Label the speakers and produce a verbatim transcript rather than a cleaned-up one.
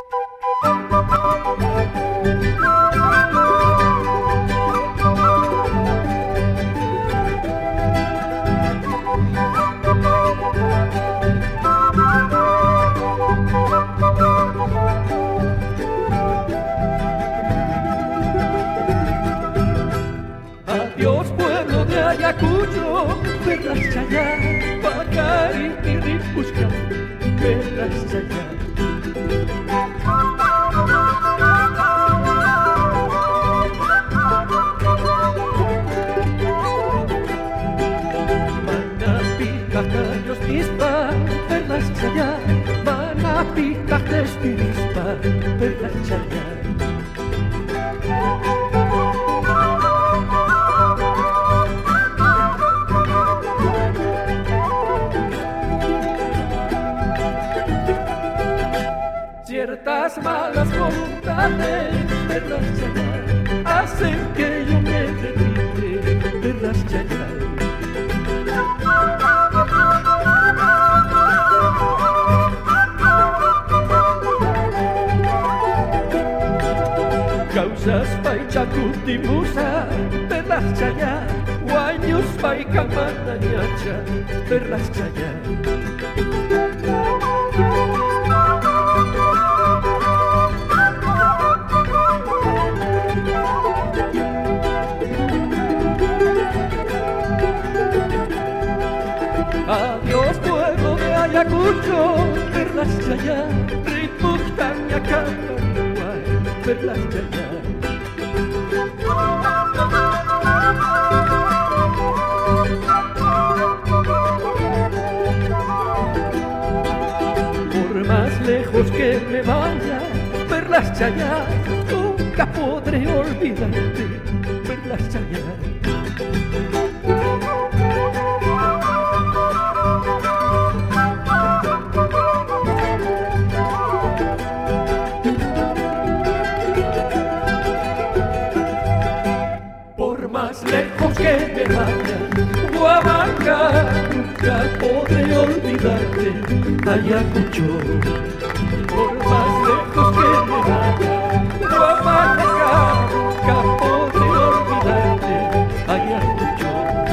Speaker 1: Adiós pueblo de Ayacucho, perras chayá, Pacari y Ripusca, perras chayá. Perlas chayá, van a picar despispa, perlas chayá. Ciertas malas voluntades, perlas chayá, hacen que yo me retire, perlas chayá. Causas paichacutimusa, perlas chayá, guayos paicamatañacha, perlas chayá. Adiós pueblo de Ayacucho, perlas chayá, Ripuktaña Camariguay, perlas chayá. Por más lejos que me vaya, perlas chayá, nunca podré olvidarte, perlas chayá. Más lejos que me vaya, Huamanga, nunca podré olvidarte, Ayacucho. Por más lejos que me vaya, Huamanga, nunca podré olvidarte, Ayacucho.